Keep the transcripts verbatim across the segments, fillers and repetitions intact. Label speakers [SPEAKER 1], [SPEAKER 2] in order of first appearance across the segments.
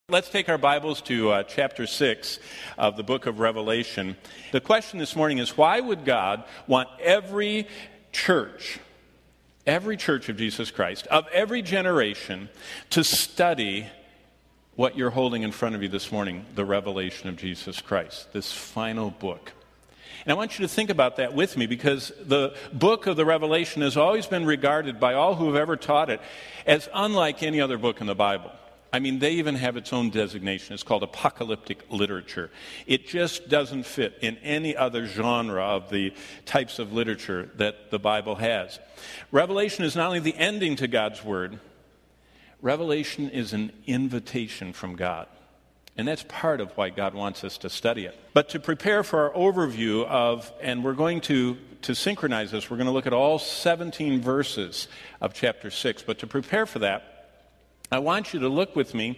[SPEAKER 1] Let's take our Bibles to uh, chapter six of the book of Revelation. The question this morning is, why would God want every church, every church of Jesus Christ, of every generation, to study what you're holding in front of you this morning, the revelation of Jesus Christ, this final book? And I want you to think about that with me, because the book of the Revelation has always been regarded by all who have ever taught it as unlike any other book in the Bible. I mean, they even have its own designation. It's called apocalyptic literature. It just doesn't fit in any other genre of the types of literature that the Bible has. Revelation is not only the ending to God's Word, Revelation is an invitation from God. And that's part of why God wants us to study it. But to prepare for our overview of, and we're going to, to synchronize this, we're going to look at all seventeen verses of chapter six. But to prepare for that, I want you to look with me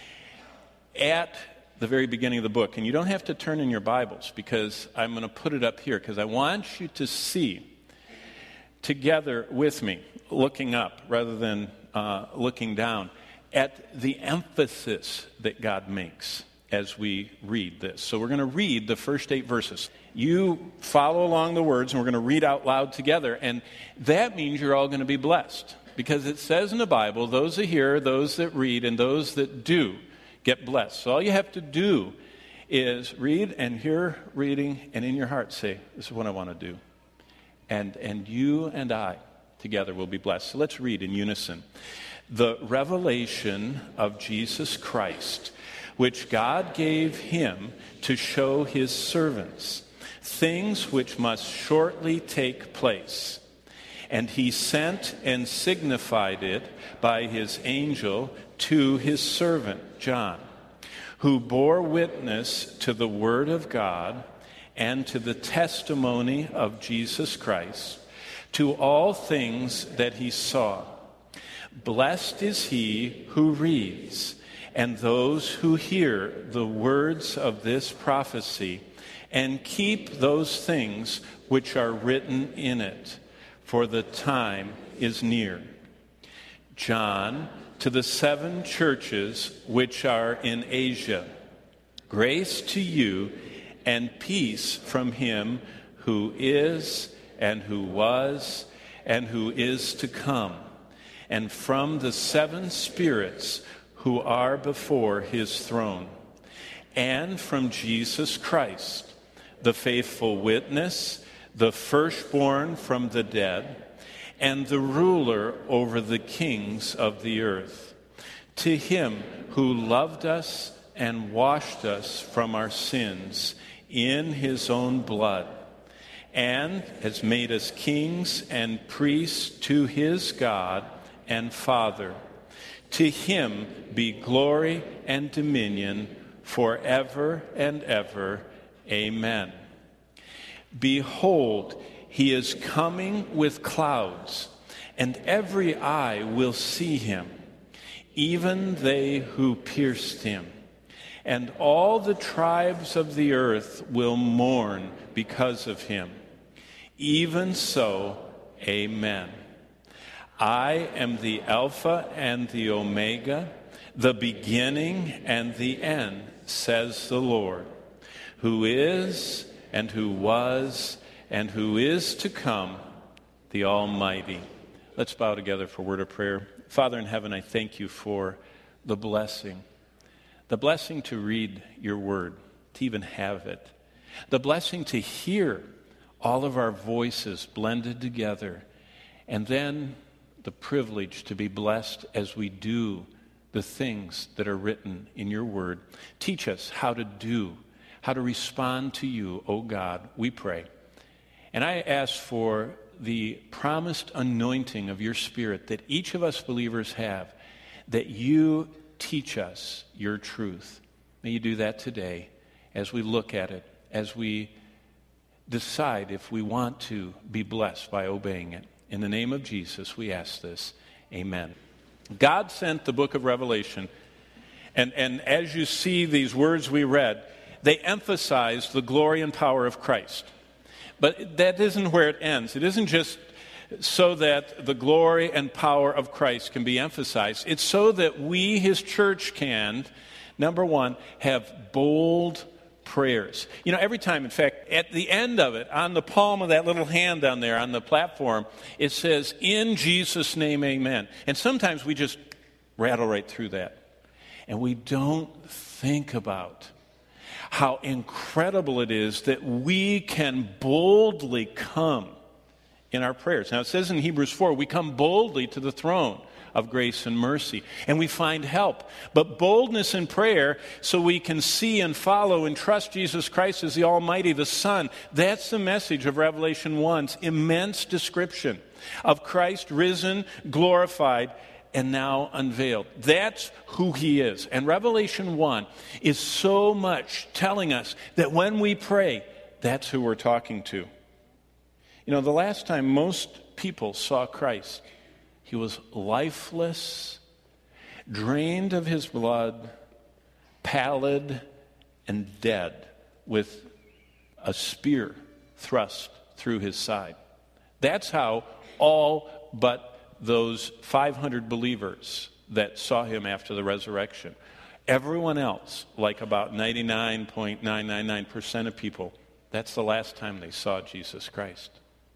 [SPEAKER 1] at the very beginning of the book. And you don't have to turn in your Bibles, because I'm going to put it up here, because I want you to see together with me, looking up rather than uh, looking down, at the emphasis that God makes as we read this. So we're going to read the first eight verses. You follow along the words, and we're going to read out loud together. And that means you're all going to be blessed. Because it says in the Bible, those that hear, those that read, and those that do get blessed. So all you have to do is read and hear reading, and in your heart say, this is what I want to do. And, and you and I together will be blessed. So let's read in unison. The revelation of Jesus Christ, which God gave him to show his servants, things which must shortly take place. And he sent and signified it by his angel to his servant John, who bore witness to the word of God and to the testimony of Jesus Christ, to all things that he saw. Blessed is he who reads, and those who hear the words of this prophecy, and keep those things which are written in it, for the time is near. John, to the seven churches which are in Asia, grace to you and peace from him who is, and who was, and who is to come, and from the seven spirits who are before his throne, and from Jesus Christ, the faithful witness, the firstborn from the dead, and the ruler over the kings of the earth. To him who loved us and washed us from our sins in his own blood, and has made us kings and priests to his God and Father. To him be glory and dominion forever and ever. Amen. Behold, he is coming with clouds, and every eye will see him, even they who pierced him. And all the tribes of the earth will mourn because of him. Even so, amen. I am the Alpha and the Omega, the beginning and the end, says the Lord, who is, and who was, and who is to come, the Almighty. Let's bow together for a word of prayer. Father in heaven, I thank you for the blessing. The blessing to read your word, to even have it. The blessing to hear all of our voices blended together. And then the privilege to be blessed as we do the things that are written in your word. Teach us how to do how to respond to you, O God, we pray. And I ask for the promised anointing of your Spirit that each of us believers have, that you teach us your truth. May you do that today as we look at it, as we decide if we want to be blessed by obeying it. In the name of Jesus, we ask this. Amen. God sent the book of Revelation, and, and as you see these words we read, they emphasize the glory and power of Christ. But that isn't where it ends. It isn't just so that the glory and power of Christ can be emphasized. It's so that we, his church, can Number one, have bold prayers. You know, every time, in fact, at the end of it, on the palm of that little hand down there on the platform, it says, "In Jesus' name, amen." And sometimes we just rattle right through that. And we don't think about how incredible it is that we can boldly come in our prayers. Now, it says in Hebrews four, we come boldly to the throne of grace and mercy, and we find help. But boldness in prayer, so we can see and follow and trust Jesus Christ as the Almighty, the Son. That's the message of Revelation one's immense description of Christ risen, glorified, and now unveiled. That's who he is. And Revelation one is so much telling us that when we pray, that's who we're talking to. You know, the last time most people saw Christ, he was lifeless, drained of his blood, pallid, and dead, with a spear thrust through his side. That's how all but those five hundred believers that saw him after the resurrection, everyone else, like about ninety-nine point nine nine nine percent of people, that's the last time they saw Jesus Christ.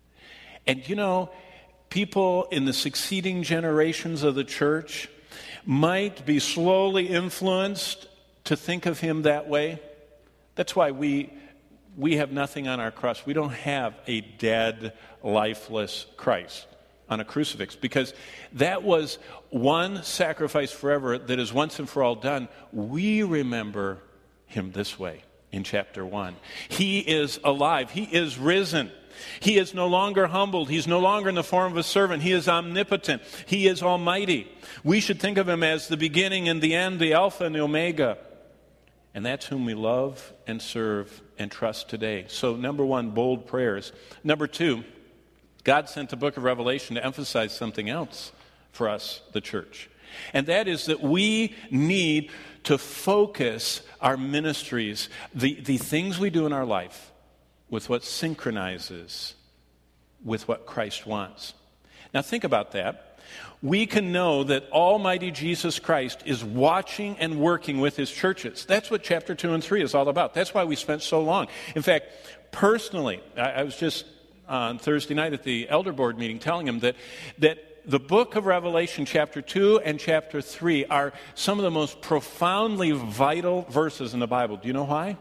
[SPEAKER 1] And you know, people in the succeeding generations of the church might be slowly influenced to think of him that way. That's why we we have nothing on our cross. We don't have a dead, lifeless Christ on a crucifix, because that was one sacrifice forever that is once and for all done. We remember him this way in chapter one. He is alive. He is risen. He is no longer humbled. He's no longer in the form of a servant. He is omnipotent. He is almighty. We should think of him as the beginning and the end, the Alpha and the Omega. And that's whom we love and serve and trust today. So number one, bold prayers. Number two, God sent the book of Revelation to emphasize something else for us, the church. And that is that we need to focus our ministries, the, the things we do in our life, with what synchronizes with what Christ wants. Now think about that. We can know that Almighty Jesus Christ is watching and working with his churches. That's what chapter two and three is all about. That's why we spent so long. In fact, personally, I, I was just on Thursday night at the elder board meeting telling him that, that the book of Revelation, chapter two and chapter three, are some of the most profoundly vital verses in the Bible. Do you know why?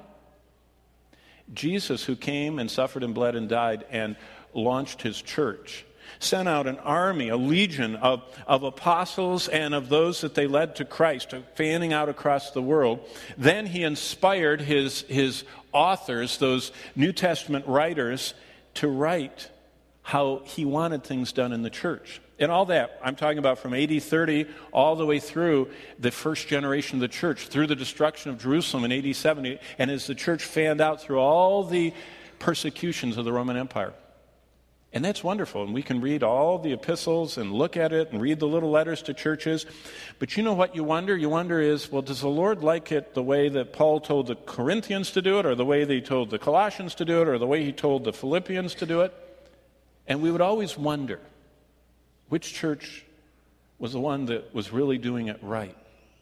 [SPEAKER 1] Jesus, who came and suffered and bled and died and launched his church, sent out an army, a legion of, of apostles and of those that they led to Christ, fanning out across the world. Then he inspired his, his authors, those New Testament writers, to write how he wanted things done in the church. And all that, I'm talking about from A D thirty all the way through the first generation of the church, through the destruction of Jerusalem in A D seventy, and as the church fanned out through all the persecutions of the Roman Empire. And that's wonderful, and we can read all the epistles and look at it and read the little letters to churches. But you know what you wonder? You wonder is, well, does the Lord like it the way that Paul told the Corinthians to do it, or the way that he told the Colossians to do it, or the way he told the Philippians to do it? And we would always wonder, which church was the one that was really doing it right?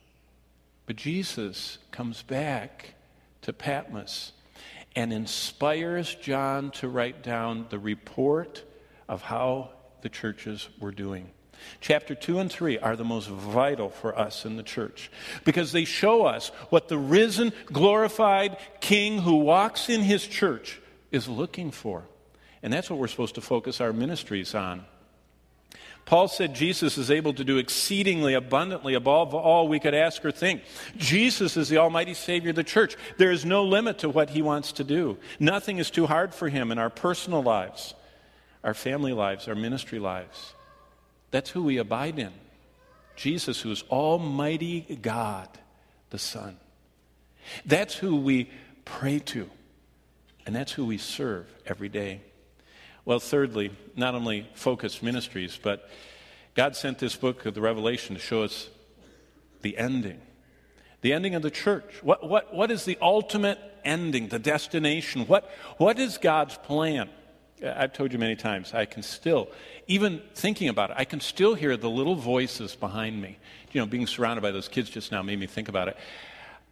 [SPEAKER 1] But Jesus comes back to Patmos and inspires John to write down the report of how the churches were doing. Chapter two and three are the most vital for us in the church because they show us what the risen, glorified King who walks in his church is looking for. And that's what we're supposed to focus our ministries on. Paul said Jesus is able to do exceedingly abundantly above all we could ask or think. Jesus is the almighty Savior of the church. There is no limit to what he wants to do. Nothing is too hard for him in our personal lives, our family lives, our ministry lives. That's who we abide in. Jesus, who is Almighty God, the Son. That's who we pray to, and that's who we serve every day. Well, thirdly, not only focused ministries, but God sent this book of the Revelation to show us the ending. The ending of the church. What, what, what is the ultimate ending, the destination? What, what is God's plan? I've told you many times, I can still, even thinking about it, I can still hear the little voices behind me. You know, being surrounded by those kids just now made me think about it.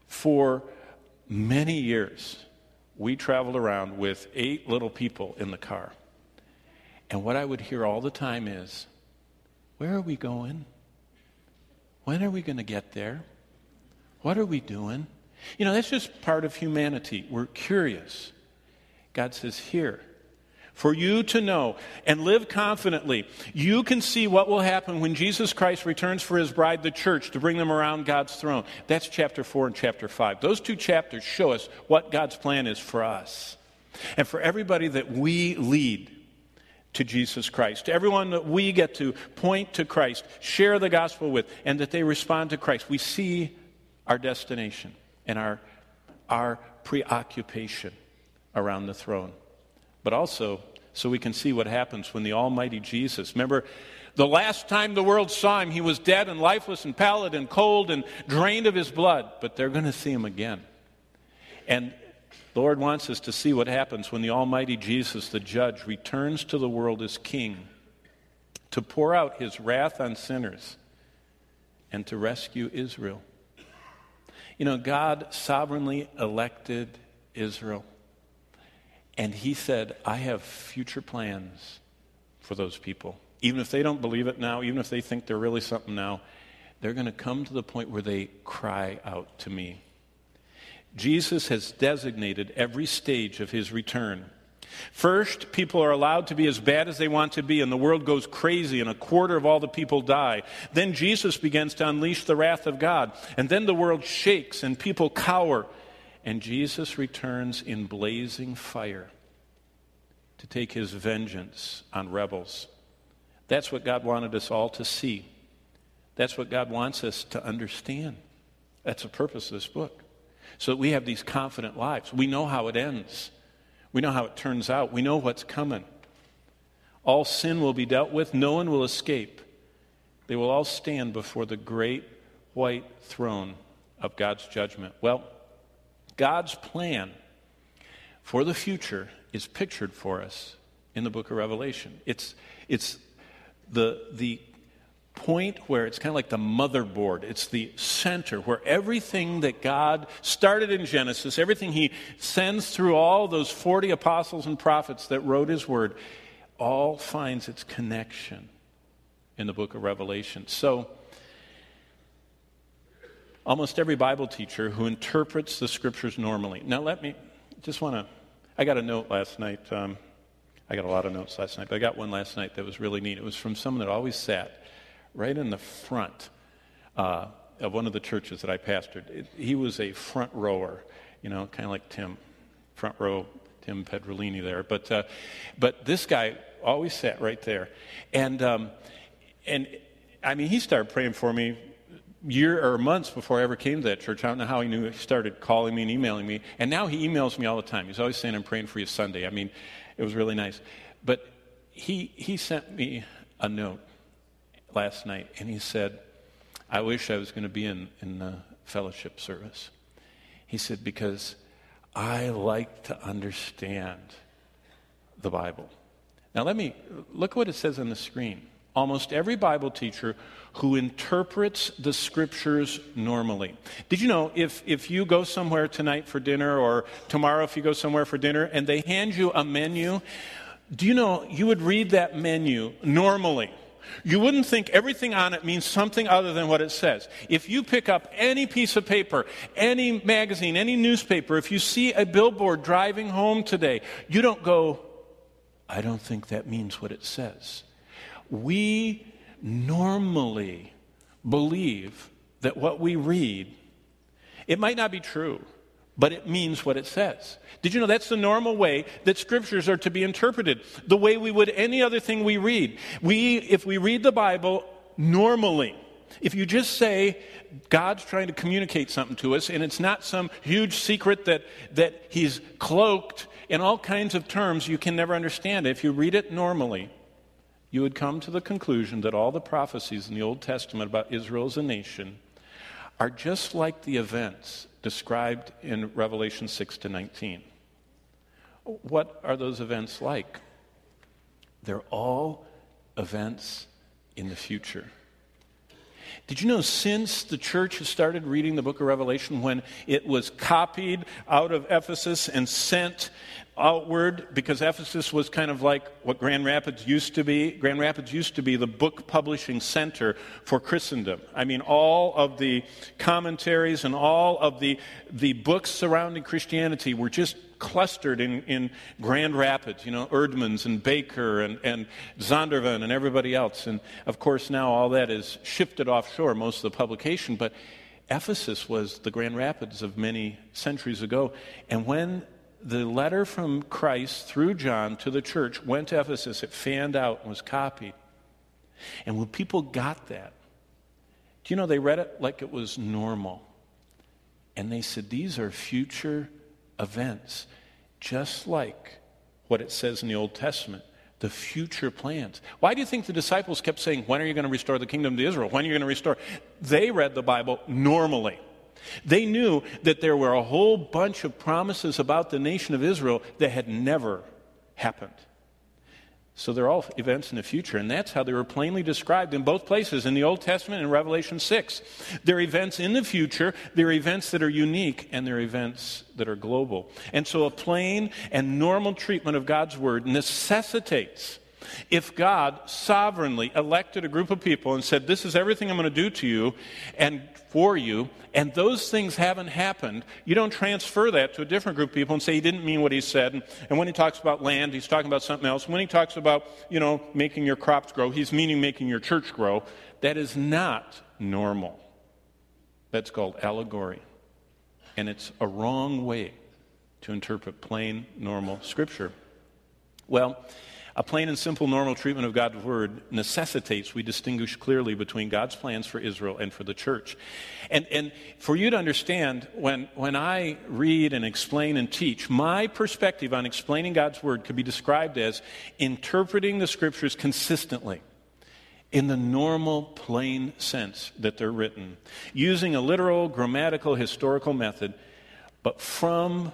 [SPEAKER 1] For many years, we traveled around with eight little people in the car. And what I would hear all the time is, where are we going? When are we going to get there? What are we doing? You know, that's just part of humanity. We're curious. God says, here, for you to know and live confidently, you can see what will happen when Jesus Christ returns for his bride, the church, to bring them around God's throne. That's chapter four and chapter five. Those two chapters show us what God's plan is for us and for everybody that we lead to Jesus Christ, to everyone that we get to point to Christ, share the gospel with, and that they respond to Christ. We see our destination and our, our preoccupation around the throne. But also, so we can see what happens when the almighty Jesus, remember, the last time the world saw him, he was dead and lifeless and pallid and cold and drained of his blood. But they're going to see him again. And the Lord wants us to see what happens when the almighty Jesus, the judge, returns to the world as king to pour out his wrath on sinners and to rescue Israel. You know, God sovereignly elected Israel. And he said, I have future plans for those people. Even if they don't believe it now, even if they think they're really something now, they're going to come to the point where they cry out to me. Jesus has designated every stage of his return. First, people are allowed to be as bad as they want to be, and the world goes crazy, and a quarter of all the people die. Then Jesus begins to unleash the wrath of God, and then the world shakes, and people cower, and Jesus returns in blazing fire to take his vengeance on rebels. That's what God wanted us all to see. That's what God wants us to understand. That's the purpose of this book. So that we have these confident lives. We know how it ends. We know how it turns out. We know what's coming. All sin will be dealt with. No one will escape. They will all stand before the great white throne of God's judgment. Well, God's plan for the future is pictured for us in the book of Revelation. It's, it's the, the point where it's kind of like the motherboard. It's the center where everything that God started in Genesis, everything he sends through all those forty apostles and prophets that wrote his word, all finds its connection in the book of Revelation. So, almost every Bible teacher who interprets the scriptures normally. Now let me, just want to, I got a note last night. Um, I got a lot of notes last night, but I got one last night that was really neat. It was from someone that always sat right in the front uh, of one of the churches that I pastored. It, he was a front rower, you know, kind of like Tim, front row, Tim Pedrolini there. But uh, but this guy always sat right there. And, um, and I mean, he started praying for me year or months before I ever came to that church. I don't know how he knew. He started calling me and emailing me. And now he emails me all the time. He's always saying, I'm praying for you Sunday. I mean, it was really nice. But he he sent me a note last night, and he said, I wish I was going to be in, in the fellowship service. He said, because I like to understand the Bible. Now let me, look what it says on the screen. Almost every Bible teacher who interprets the scriptures normally. Did you know if, if you go somewhere tonight for dinner or tomorrow if you go somewhere for dinner and they hand you a menu, do you know you would read that menu normally? You wouldn't think everything on it means something other than what it says. If you pick up any piece of paper, any magazine, any newspaper, if you see a billboard driving home today, you don't go, I don't think that means what it says. We normally believe that what we read, it might not be true, but it means what it says. Did you know that's the normal way that scriptures are to be interpreted? The way we would any other thing we read. We, if we read the Bible normally, if you just say God's trying to communicate something to us and it's not some huge secret that, that he's cloaked in all kinds of terms you can never understand. If you read it normally, you would come to the conclusion that all the prophecies in the Old Testament about Israel as a nation are just like the events described in Revelation six to nineteen. What are those events like? They're all events in the future. Did you know since the church has started reading the book of Revelation, when it was copied out of Ephesus and sent outward, because Ephesus was kind of like what Grand Rapids used to be. Grand Rapids used to be the book publishing center for Christendom. I mean, all of the commentaries and all of the, the books surrounding Christianity were just clustered in, in Grand Rapids, you know, Erdmans and Baker and, and Zondervan and everybody else. And, of course, now all that is shifted offshore, most of the publication. But Ephesus was the Grand Rapids of many centuries ago. And when the letter from Christ through John to the church went to Ephesus, it fanned out and was copied. And when people got that, do you know, they read it like it was normal. And they said, these are future events, just like what it says in the Old Testament, the future plans. Why do you think the disciples kept saying, when are you going to restore the kingdom to Israel? When are you going to restore? They read the Bible normally. They knew that there were a whole bunch of promises about the nation of Israel that had never happened. So they're all events in the future, and that's how they were plainly described in both places, in the Old Testament and Revelation six. They're events in the future, they're events that are unique, and they're events that are global. And so a plain and normal treatment of God's Word necessitates, if God sovereignly elected a group of people and said, this is everything I'm going to do to you and for you, and those things haven't happened, you don't transfer that to a different group of people and say he didn't mean what he said. And, and when he talks about land, he's talking about something else. When he talks about, you know, making your crops grow, he's meaning making your church grow. That is not normal. That's called allegory. And it's a wrong way to interpret plain, normal Scripture. Well, a plain and simple normal treatment of God's Word necessitates we distinguish clearly between God's plans for Israel and for the church. And, and for you to understand, when, when I read and explain and teach, my perspective on explaining God's Word could be described as interpreting the Scriptures consistently in the normal, plain sense that they're written, using a literal, grammatical, historical method, but from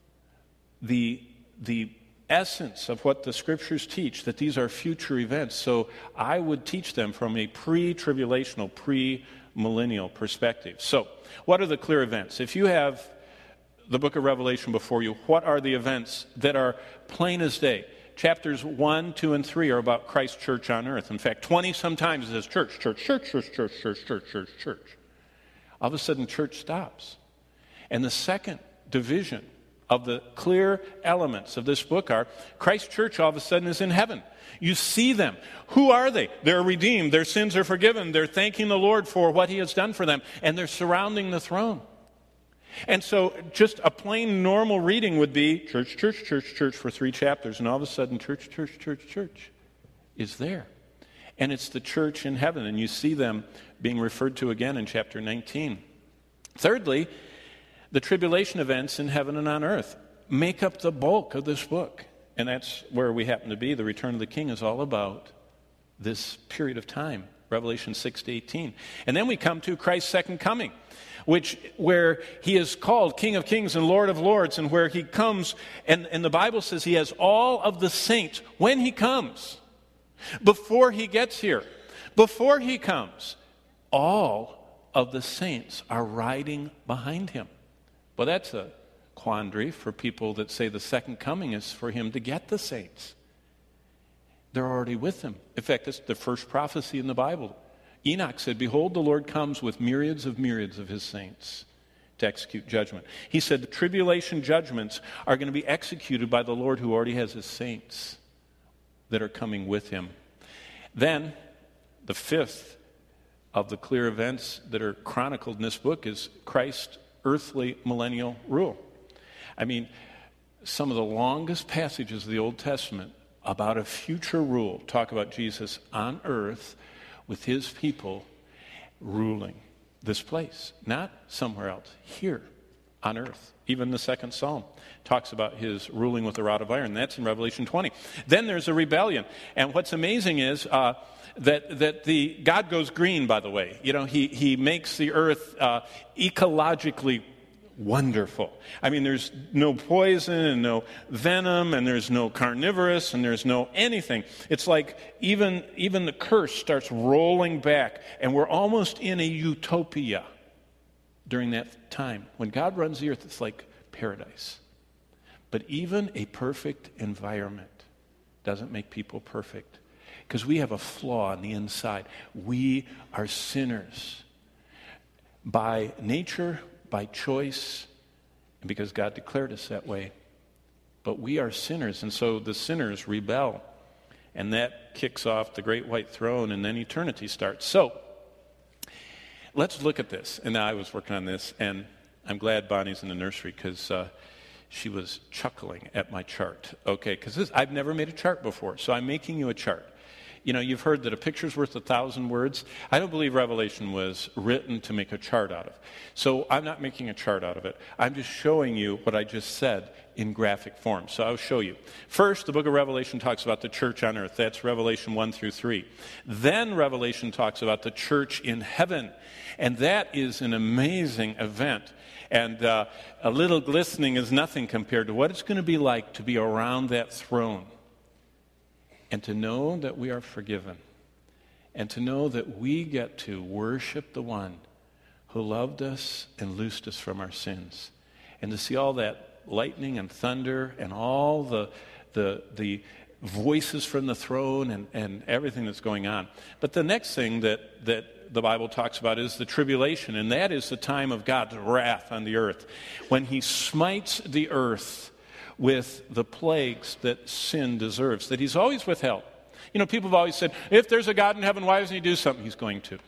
[SPEAKER 1] the the essence of what the Scriptures teach, that these are future events. So I would teach them from a pre-tribulational, pre-millennial perspective. So what are the clear events? If you have the book of Revelation before you, what are the events that are plain as day? Chapters one, two, and three are about Christ's church on earth. In fact, twenty sometimes it says church, church, church, church, church, church, church, church, church. All of a sudden, church stops. And the second division of the clear elements of this book are Christ's church all of a sudden is in heaven. You see them. Who are they? They're redeemed. Their sins are forgiven. They're thanking the Lord for what He has done for them. And they're surrounding the throne. And so just a plain normal reading would be church, church, church, church for three chapters. And all of a sudden, church, church, church, church is there. And it's the church in heaven. And you see them being referred to again in chapter nineteen. Thirdly, the tribulation events in heaven and on earth make up the bulk of this book. And that's where we happen to be. The return of the King is all about this period of time, Revelation six to eighteen. And then we come to Christ's second coming, which where He is called King of Kings and Lord of Lords, and where He comes, and, and the Bible says He has all of the saints when He comes, before He gets here, before He comes, all of the saints are riding behind Him. Well, that's a quandary for people that say the second coming is for Him to get the saints. They're already with Him. In fact, it's the first prophecy in the Bible. Enoch said, behold, the Lord comes with myriads of myriads of His saints to execute judgment. He said the tribulation judgments are going to be executed by the Lord who already has His saints that are coming with Him. Then, the fifth of the clear events that are chronicled in this book is Christ's earthly millennial rule. I mean, some of the longest passages of the Old Testament about a future rule talk about Jesus on earth with His people ruling this place, not somewhere else, here on earth. Even the second Psalm talks about His ruling with a rod of iron. That's in Revelation twenty. Then there's a rebellion. And what's amazing is uh, that that the God goes green, by the way. You know, He, he makes the earth uh, ecologically wonderful. I mean, there's no poison and no venom, and there's no carnivorous, and there's no anything. It's like even, even the curse starts rolling back, and we're almost in a utopia during that time. When God runs the earth, it's like paradise. But even a perfect environment doesn't make people perfect, because we have a flaw on the inside. We are sinners by nature, by choice, and because God declared us that way. But we are sinners, and so the sinners rebel, and that kicks off the great white throne, and then eternity starts. So let's look at this. And now I was working on this, and I'm glad Bonnie's in the nursery, because uh, she was chuckling at my chart. Okay, because I've never made a chart before, so I'm making you a chart. You know, you've heard that a picture's worth a thousand words. I don't believe Revelation was written to make a chart out of. So I'm not making a chart out of it. I'm just showing you what I just said in graphic form. So I'll show you. First, the book of Revelation talks about the church on earth. That's Revelation one through three. Then Revelation talks about the church in heaven. And that is an amazing event. And uh, a little glistening is nothing compared to what it's going to be like to be around that throne. And to know that we are forgiven. And to know that we get to worship the one who loved us and loosed us from our sins. And to see all that lightning and thunder and all the the the voices from the throne and, and everything that's going on. But the next thing that, that the Bible talks about is the tribulation. And that is the time of God's wrath on the earth. When he smites the earth with the plagues that sin deserves, that he's always withheld. You know, people have always said, if there's a God in heaven, why doesn't he do something? He's going to.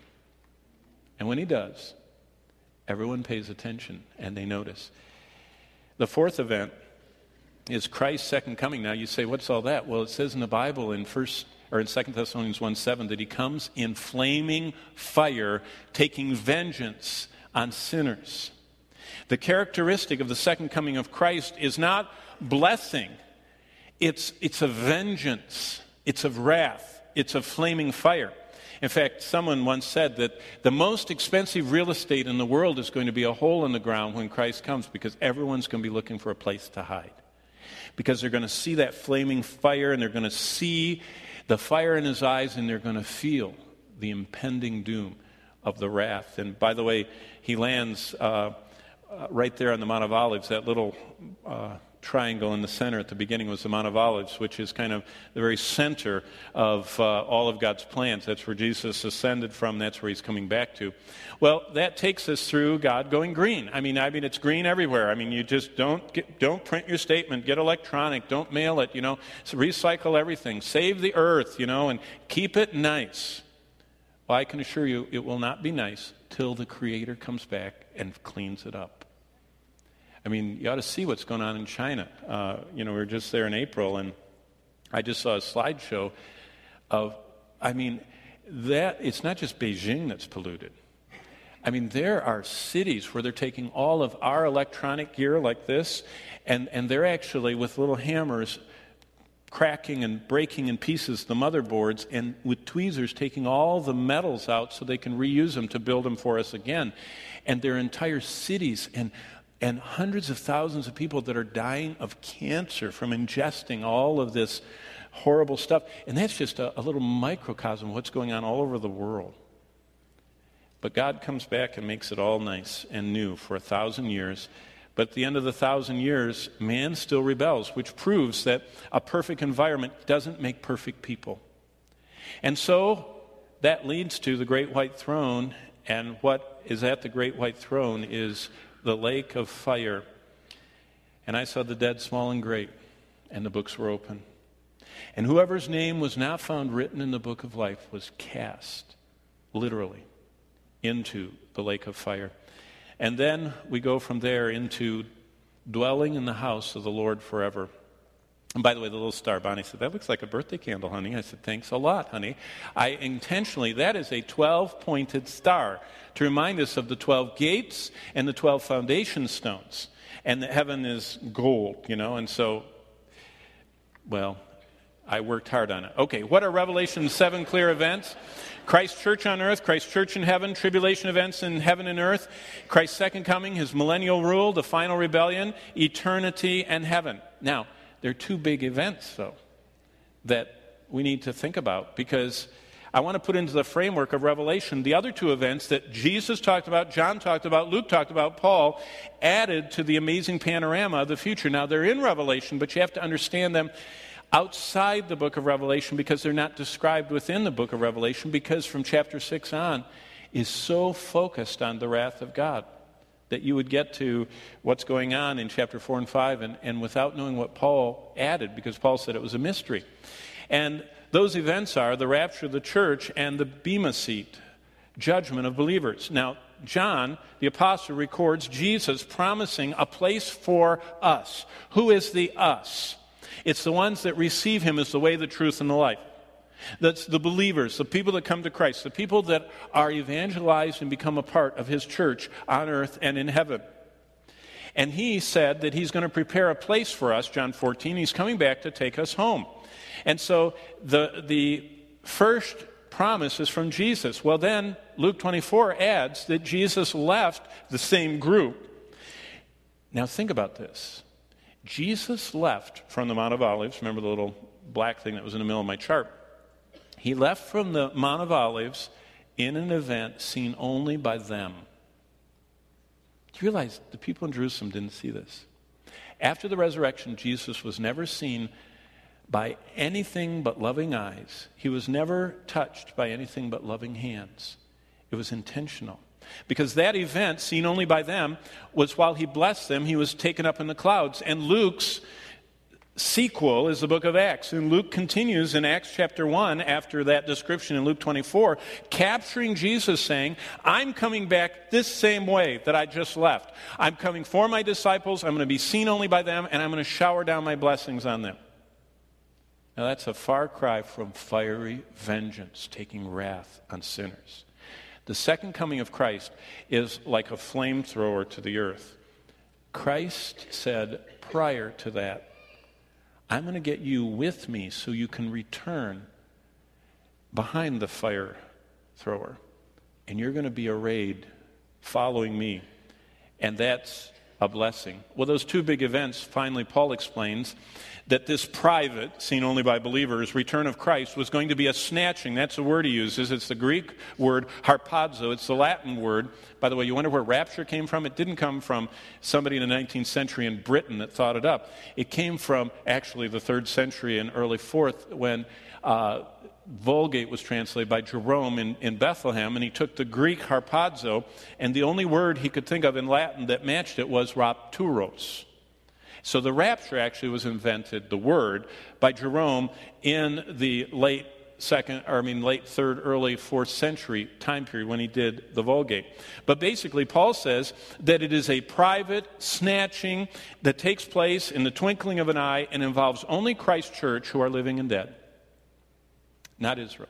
[SPEAKER 1] And when he does, everyone pays attention and they notice. The fourth event is Christ's second coming. Now you say, what's all that? Well, it says in the Bible in first or in Second Thessalonians one seven that he comes in flaming fire, taking vengeance on sinners. The characteristic of the second coming of Christ is not blessing. It's, it's a vengeance. It's of wrath. It's of flaming fire. In fact, someone once said that the most expensive real estate in the world is going to be a hole in the ground when Christ comes, because everyone's going to be looking for a place to hide. Because they're going to see that flaming fire, and they're going to see the fire in his eyes, and they're going to feel the impending doom of the wrath. And by the way, he lands uh, uh, right there on the Mount of Olives, that little uh, triangle in the center at the beginning was the Mount of Olives, which is kind of the very center of uh, all of God's plans. That's where Jesus ascended from. That's where he's coming back to. Well, that takes us through God going green. I mean, I mean, it's green everywhere. I mean, you just don't get, don't print your statement. Get electronic. Don't mail it. You know, so recycle everything. Save the earth. You know, and keep it nice. Well, I can assure you, it will not be nice till the Creator comes back and cleans it up. I mean, you ought to see what's going on in China. Uh, you know, we were just there in April, and I just saw a slideshow of, I mean, that it's not just Beijing that's polluted. I mean, there are cities where they're taking all of our electronic gear like this, and, and they're actually, with little hammers, cracking and breaking in pieces the motherboards, and with tweezers taking all the metals out so they can reuse them to build them for us again. And there are entire cities and And hundreds of thousands of people that are dying of cancer from ingesting all of this horrible stuff. And that's just a, a little microcosm of what's going on all over the world. But God comes back and makes it all nice and new for a thousand years. But at the end of the thousand years, man still rebels, which proves that a perfect environment doesn't make perfect people. And so that leads to the great white throne. And what is at the great white throne is the lake of fire. And I saw the dead, small and great, and the books were open. And whoever's name was not found written in the book of life was cast, literally, into the lake of fire. And then we go from there into dwelling in the house of the Lord forever. And by the way, the little star, Bonnie said, that looks like a birthday candle, honey. I said, thanks a lot, honey. I intentionally, that is a twelve-pointed star to remind us of the twelve gates and the twelve foundation stones. And the heaven is gold, you know, and so, well, I worked hard on it. Okay, what are Revelation's seven clear events? Christ's church on earth, Christ's church in heaven, tribulation events in heaven and earth, Christ's second coming, his millennial rule, the final rebellion, eternity, and heaven. Now, there are two big events, though, that we need to think about, because I want to put into the framework of Revelation the other two events that Jesus talked about, John talked about, Luke talked about, Paul added to the amazing panorama of the future. Now, they're in Revelation, but you have to understand them outside the book of Revelation, because they're not described within the book of Revelation, because from chapter six on is so focused on the wrath of God that you would get to what's going on in chapter four and five and, and without knowing what Paul added, because Paul said it was a mystery. And those events are the rapture of the church and the Bema seat, judgment of believers. Now, John, the apostle, records Jesus promising a place for us. Who is the us? It's the ones that receive him as the way, the truth, and the life. That's the believers, the people that come to Christ, the people that are evangelized and become a part of his church on earth and in heaven. And he said that he's going to prepare a place for us, John fourteen. He's coming back to take us home. And so the, the first promise is from Jesus. Well, then Luke twenty-four adds that Jesus left the same group. Now think about this. Jesus left from the Mount of Olives. Remember the little black thing that was in the middle of my chart? He left from the Mount of Olives in an event seen only by them. Do you realize the people in Jerusalem didn't see this? After the resurrection, Jesus was never seen by anything but loving eyes. He was never touched by anything but loving hands. It was intentional. Because that event, seen only by them, was while he blessed them, he was taken up in the clouds. And Luke's sequel is the book of Acts. And Luke continues in Acts chapter one, after that description in Luke twenty-four, capturing Jesus saying, I'm coming back this same way that I just left. I'm coming for my disciples, I'm going to be seen only by them, and I'm going to shower down my blessings on them. Now that's a far cry from fiery vengeance, taking wrath on sinners. The second coming of Christ is like a flamethrower to the earth. Christ said prior to that, I'm going to get you with me so you can return behind the fire thrower. And you're going to be arrayed following me. And that's a blessing. Well, those two big events, finally Paul explains that this private, seen only by believers, return of Christ was going to be a snatching. That's the word he uses. It's the Greek word harpazo. It's the Latin word. By the way, you wonder where rapture came from? It didn't come from somebody in the nineteenth century in Britain that thought it up. It came from actually the third century and early fourth when uh, Vulgate was translated by Jerome in, in Bethlehem, and he took the Greek harpazo, and the only word he could think of in Latin that matched it was rapturos. So the rapture actually was invented, the word, by Jerome in the late second, or I mean late third, early fourth century time period when he did the Vulgate. But basically, Paul says that it is a private snatching that takes place in the twinkling of an eye and involves only Christ's church who are living and dead, not Israel.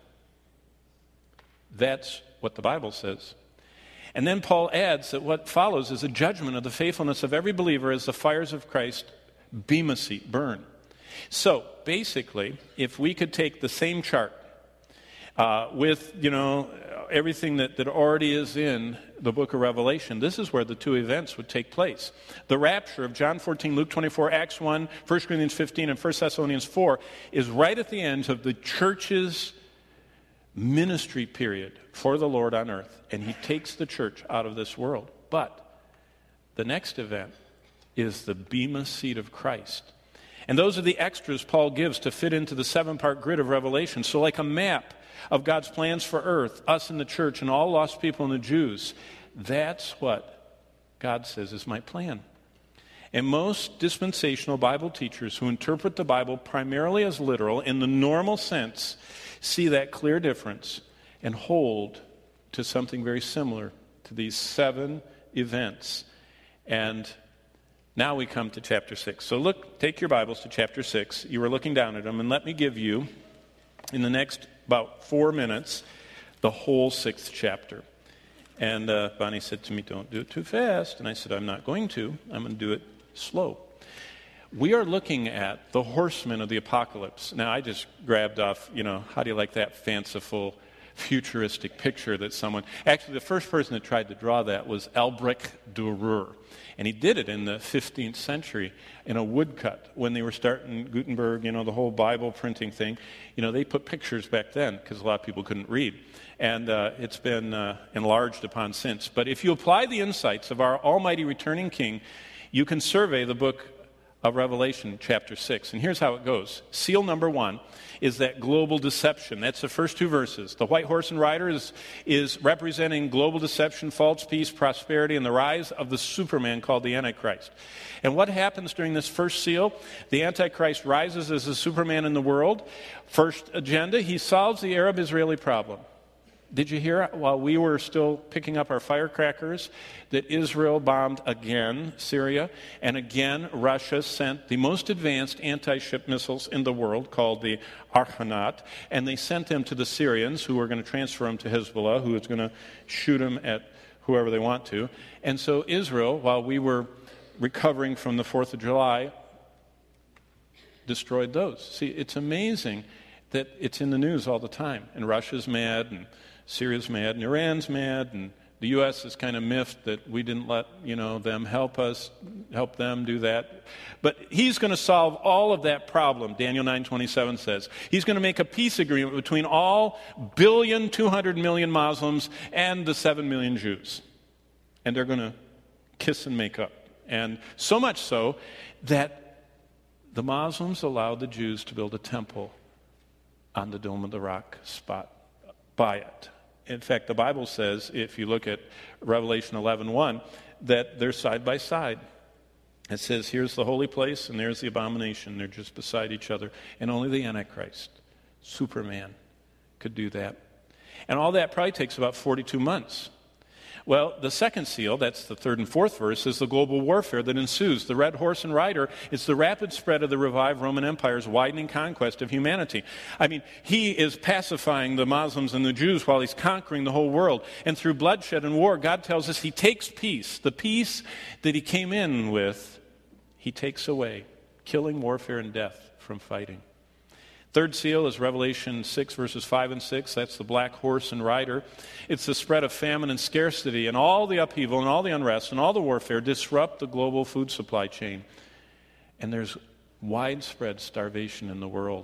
[SPEAKER 1] That's what the Bible says. And then Paul adds that what follows is a judgment of the faithfulness of every believer as the fires of Christ, Bema seat, burn. So, basically, if we could take the same chart uh, with, you know, everything that, that already is in the book of Revelation, this is where the two events would take place. The rapture of John fourteen, Luke twenty-four, Acts one, First Corinthians fifteen, and First Thessalonians four is right at the end of the church's ministry period for the Lord on earth, and he takes the church out of this world. But the next event is the Bema seat of Christ. And those are the extras Paul gives to fit into the seven-part grid of Revelation. So like a map of God's plans for earth, us in the church, and all lost people and the Jews, that's what God says is my plan. And most dispensational Bible teachers who interpret the Bible primarily as literal in the normal sense see that clear difference and hold to something very similar to these seven events. And now we come to chapter six. So look, take your Bibles to chapter six. You were looking down at them, and let me give you, in the next about four minutes, the whole sixth chapter. And uh, Bonnie said to me, don't do it too fast. And I said, I'm not going to. I'm going to do it slow. We are looking at the horsemen of the apocalypse. Now, I just grabbed off, you know, how do you like that fanciful, futuristic picture that someone... Actually, the first person that tried to draw that was Albrecht Dürer. And he did it in the fifteenth century in a woodcut when they were starting Gutenberg, you know, the whole Bible printing thing. You know, they put pictures back then because a lot of people couldn't read. And uh, it's been uh, enlarged upon since. But if you apply the insights of our almighty returning King, you can survey the book of Revelation, chapter six. And here's how it goes. Seal number one is that global deception. That's the first two verses. The white horse and rider is, is representing global deception, false peace, prosperity, and the rise of the Superman called the Antichrist. And what happens during this first seal? The Antichrist rises as the Superman in the world. First agenda, he solves the Arab-Israeli problem. Did you hear, while we were still picking up our firecrackers, that Israel bombed again Syria, and again Russia sent the most advanced anti-ship missiles in the world, called the Arhanat, and they sent them to the Syrians, who were going to transfer them to Hezbollah, who was going to shoot them at whoever they want to. And so Israel, while we were recovering from the fourth of July, destroyed those. See, it's amazing that it's in the news all the time, and Russia's mad, and Syria's mad, and Iran's mad, and the U S is kind of miffed that we didn't let, you know, them help us, help them do that. But he's going to solve all of that problem, Daniel nine twenty-seven says. He's going to make a peace agreement between all billion, two hundred million Muslims and the seven million Jews. And they're going to kiss and make up. And so much so that the Muslims allowed the Jews to build a temple on the Dome of the Rock spot by it. In fact, the Bible says, if you look at Revelation eleven one, that they're side by side. It says, here's the holy place and there's the abomination. They're just beside each other. And only the Antichrist, Superman, could do that. And all that probably takes about forty-two months. Well, the second seal, that's the third and fourth verse, is the global warfare that ensues. The red horse and rider is the rapid spread of the revived Roman Empire's widening conquest of humanity. I mean, he is pacifying the Muslims and the Jews while he's conquering the whole world. And through bloodshed and war, God tells us he takes peace. The peace that he came in with, he takes away, killing warfare and death from fighting. Third seal is Revelation six, verses five and six. That's the black horse and rider. It's the spread of famine and scarcity, and all the upheaval and all the unrest and all the warfare disrupt the global food supply chain. And there's widespread starvation in the world.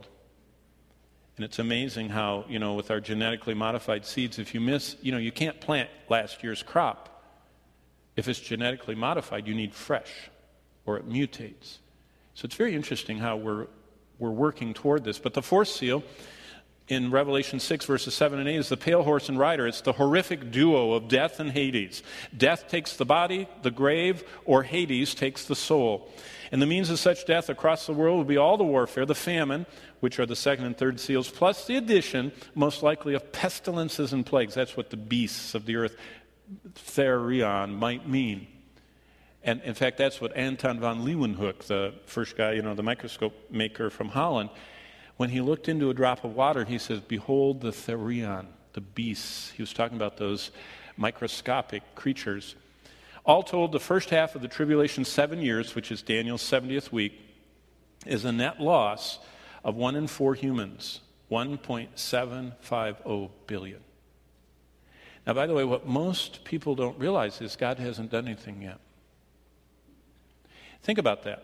[SPEAKER 1] And it's amazing how, you know, with our genetically modified seeds, if you miss, you know, you can't plant last year's crop. If it's genetically modified, you need fresh, or it mutates. So it's very interesting how we're We're working toward this. But the fourth seal in Revelation six, verses seven and eight is the pale horse and rider. It's the horrific duo of death and Hades. Death takes the body, the grave, or Hades takes the soul. And the means of such death across the world will be all the warfare, the famine, which are the second and third seals, plus the addition, most likely, of pestilences and plagues. That's what the beasts of the earth, therion, might mean. And in fact, that's what Anton von Leeuwenhoek, the first guy, you know, the microscope maker from Holland, when he looked into a drop of water, he says, behold the therion, the beasts. He was talking about those microscopic creatures. All told, the first half of the tribulation, seven years, which is Daniel's seventieth week, is a net loss of one in four humans, one point seven five zero billion. Now, by the way, what most people don't realize is God hasn't done anything yet. Think about that.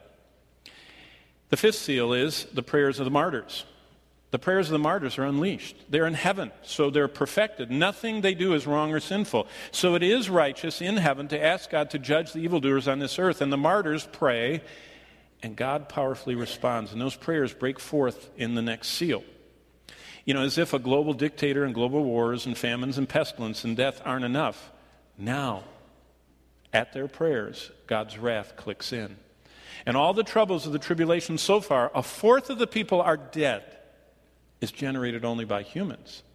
[SPEAKER 1] The fifth seal is the prayers of the martyrs. The prayers of the martyrs are unleashed. They're in heaven, so they're perfected. Nothing they do is wrong or sinful. So it is righteous in heaven to ask God to judge the evildoers on this earth. And the martyrs pray, and God powerfully responds. And those prayers break forth in the next seal. You know, as if a global dictator and global wars and famines and pestilence and death aren't enough. Now, at their prayers, God's wrath clicks in. And all the troubles of the tribulation so far, a fourth of the people are dead, is generated only by humans.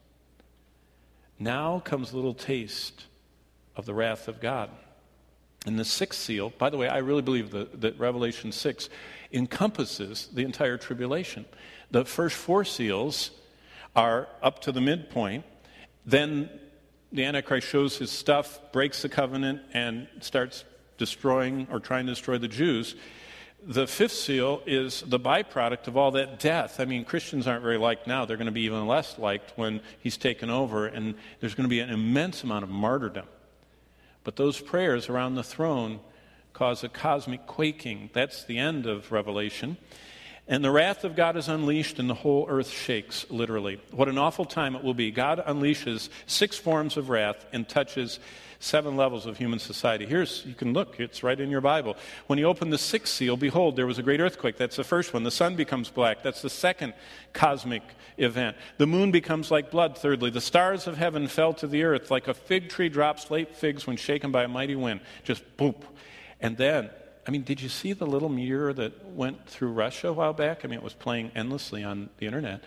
[SPEAKER 1] Now comes a little taste of the wrath of God. And the sixth seal, by the way, I really believe that, that Revelation six encompasses the entire tribulation. The first four seals are up to the midpoint. Then the Antichrist shows his stuff, breaks the covenant, and starts destroying or trying to destroy the Jews. The fifth seal is the byproduct of all that death. I mean, Christians aren't very liked now. They're going to be even less liked when he's taken over, and there's going to be an immense amount of martyrdom. But those prayers around the throne cause a cosmic quaking. That's the end of Revelation. And the wrath of God is unleashed, and the whole earth shakes, literally. What an awful time it will be. God unleashes six forms of wrath and touches seven levels of human society. Here's, you can look, it's right in your Bible. When you open the sixth seal, behold, there was a great earthquake. That's the first one. The sun becomes black. That's the second cosmic event. The moon becomes like blood, thirdly. The stars of heaven fell to the earth like a fig tree drops late figs when shaken by a mighty wind. Just boop. And then, I mean, did you see the little meteor that went through Russia a while back? I mean, it was playing endlessly on the internet.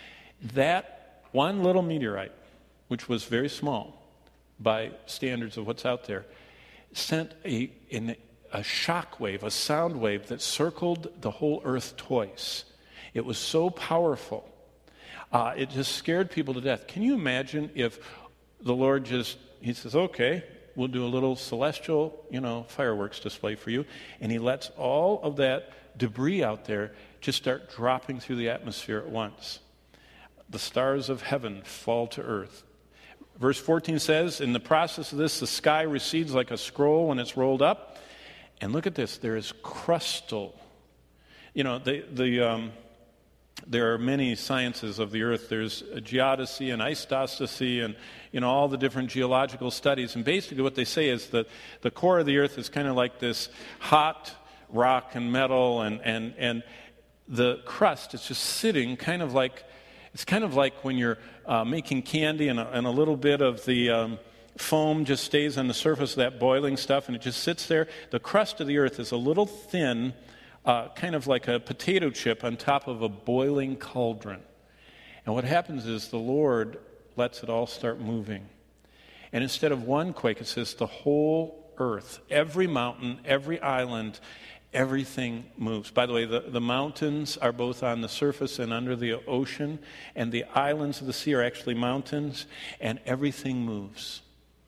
[SPEAKER 1] That one little meteorite, which was very small by standards of what's out there, sent a, in a shock wave, a sound wave that circled the whole earth twice. It was so powerful. Uh, it just scared people to death. Can you imagine if the Lord just, he says, okay, we'll do a little celestial, you know, fireworks display for you. And he lets all of that debris out there just start dropping through the atmosphere at once. The stars of heaven fall to earth. Verse fourteen says, in the process of this, the sky recedes like a scroll when it's rolled up. And look at this, there is crustal. You know, the, the, um, there are many sciences of the earth. There's geodesy and isostasy and, you know, all the different geological studies. And basically what they say is that the core of the earth is kind of like this hot rock and metal, and, and, and the crust is just sitting kind of like, it's kind of like when you're uh, making candy and a, and a little bit of the um, foam just stays on the surface of that boiling stuff and it just sits there. The crust of the earth is a little thin, uh, kind of like a potato chip on top of a boiling cauldron. And what happens is the Lord lets it all start moving. And instead of one quake, it says the whole earth, every mountain, every island, everything moves. By the way, the, the mountains are both on the surface and under the ocean, and the islands of the sea are actually mountains, and everything moves.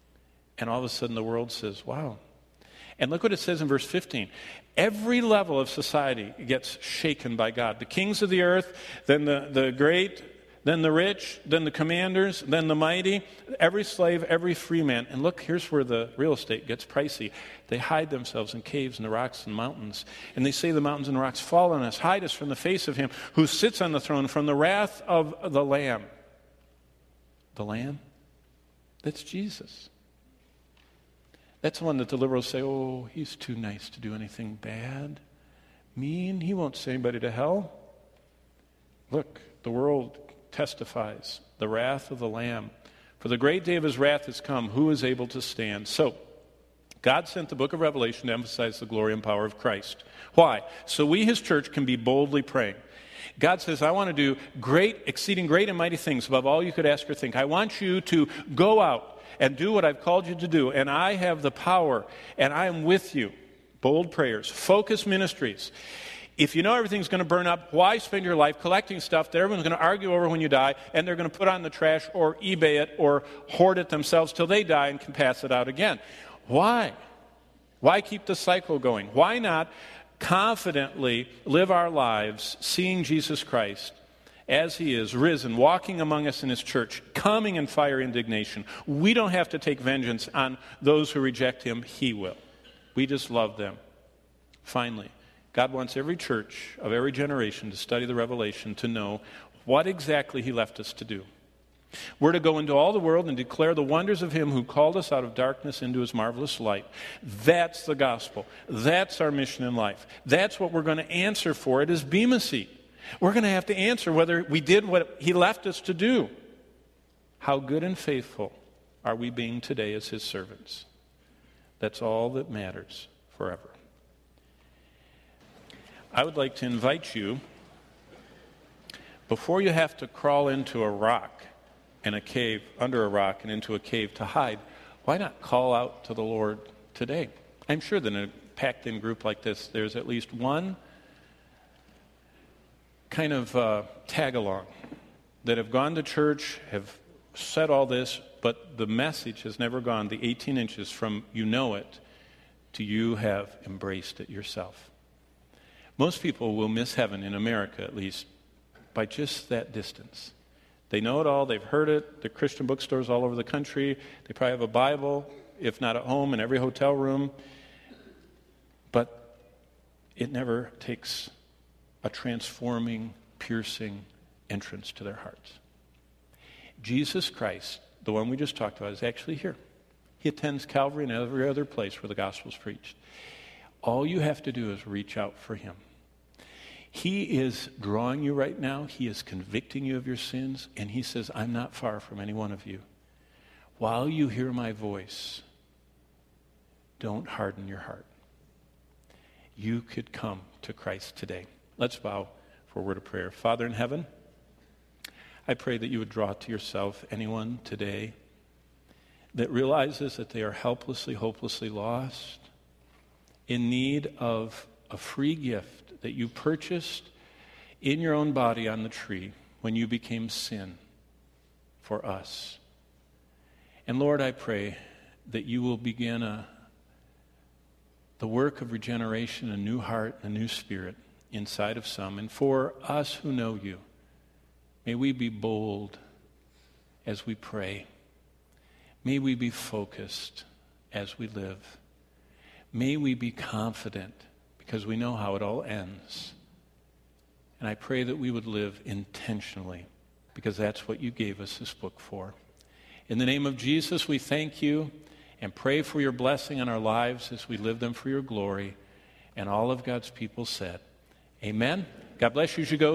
[SPEAKER 1] And all of a sudden the world says, wow. And look what it says in verse fifteen. Every level of society gets shaken by God. The kings of the earth, then the, the great, then the rich, then the commanders, then the mighty, every slave, every free man. And look, here's where the real estate gets pricey. They hide themselves in caves and the rocks and mountains. And they say the mountains and rocks, fall on us, hide us from the face of him who sits on the throne, from the wrath of the Lamb. The Lamb? That's Jesus. That's the one that the liberals say, oh, he's too nice to do anything bad. Mean, he won't send anybody to hell. Look, the world testifies, the wrath of the Lamb. For the great day of his wrath has come. Who is able to stand? So, God sent the book of Revelation to emphasize the glory and power of Christ. Why? So we, his church, can be boldly praying. God says, I want to do great, exceeding great and mighty things above all you could ask or think. I want you to go out and do what I've called you to do, and I have the power, and I am with you. Bold prayers, focused ministries. If you know everything's going to burn up, why spend your life collecting stuff that everyone's going to argue over when you die, and they're going to put on the trash or eBay it or hoard it themselves till they die and can pass it out again? Why? Why keep the cycle going? Why not confidently live our lives seeing Jesus Christ as he is, risen, walking among us in his church, coming in fire indignation? We don't have to take vengeance on those who reject him. He will. We just love them. Finally, God wants every church of every generation to study the Revelation, to know what exactly he left us to do. We're to go into all the world and declare the wonders of him who called us out of darkness into his marvelous light. That's the gospel. That's our mission in life. That's what we're going to answer for at his Bema seat. We're going to have to answer whether we did what he left us to do. How good and faithful are we being today as his servants? That's all that matters forever. I would like to invite you, before you have to crawl into a rock in a cave, under a rock and into a cave to hide, why not call out to the Lord today? I'm sure that in a packed-in group like this, there's at least one kind of uh, tag-along that have gone to church, have said all this, but the message has never gone the eighteen inches from you know it to you have embraced it yourself. Most people will miss heaven, in America at least, by just that distance. They know it all. They've heard it. There are Christian bookstores all over the country. They probably have a Bible, if not at home, in every hotel room. But it never takes a transforming, piercing entrance to their hearts. Jesus Christ, the one we just talked about, is actually here. He attends Calvary and every other place where the gospel is preached. All you have to do is reach out for him. He is drawing you right now. He is convicting you of your sins. And he says, I'm not far from any one of you. While you hear my voice, don't harden your heart. You could come to Christ today. Let's bow for a word of prayer. Father in heaven, I pray that you would draw to yourself anyone today that realizes that they are helplessly, hopelessly lost, in need of a free gift that you purchased in your own body on the tree when you became sin for us. And Lord, I pray that you will begin a, the work of regeneration, a new heart, a new spirit inside of some. And for us who know you, may we be bold as we pray. May we be focused as we live. May we be confident because we know how it all ends. And I pray that we would live intentionally because that's what you gave us this book for. In the name of Jesus, we thank you and pray for your blessing on our lives as we live them for your glory. And all of God's people said, amen. God bless you as you go.